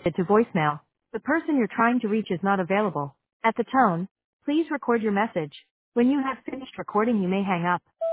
to voicemail. The person you're trying to reach is not available. At the tone, please record your message. When you have finished recording, you may hang up.